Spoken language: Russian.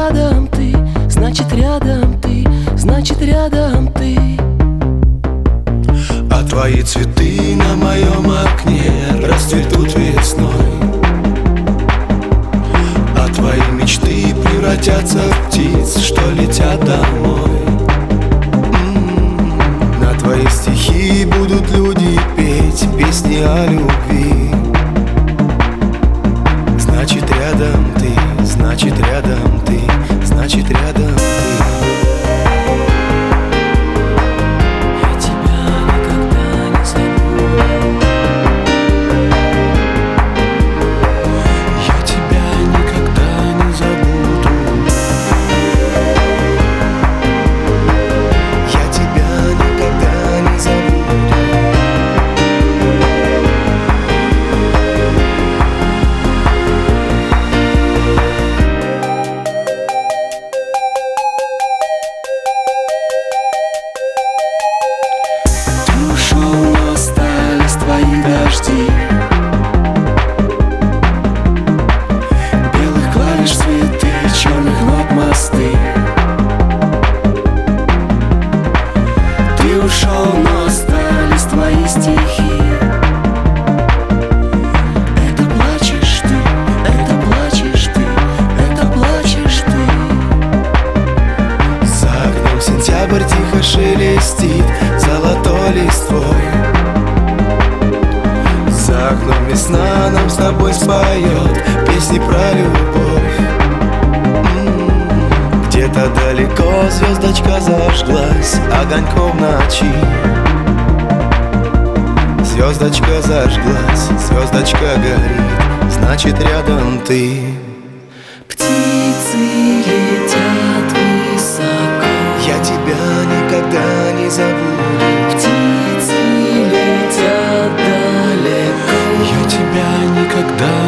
рядом ты, значит рядом ты, значит рядом ты. А твои цветы на моем окне расцветут весной, а твои мечты превратятся в птиц, что летят домой. На твои стихи будут люди петь песни о любви. Значит рядом ты, значит рядом ты, значит рядом ты. Белых клавиш цветы, черных нот мосты. Ты ушел, но остались твои стихи. Это плачешь ты, это плачешь ты, это плачешь ты. За окном сентябрь тихо шелестит золотой листвой. За окном весна нам с тобой споет песни про любовь. Где-то далеко звездочка зажглась огоньком ночи. Звездочка зажглась, звездочка горит, значит рядом ты. Птицы летят высоко, Я тебя никогда не забуду. птицы летят далеко. Я тебя никогда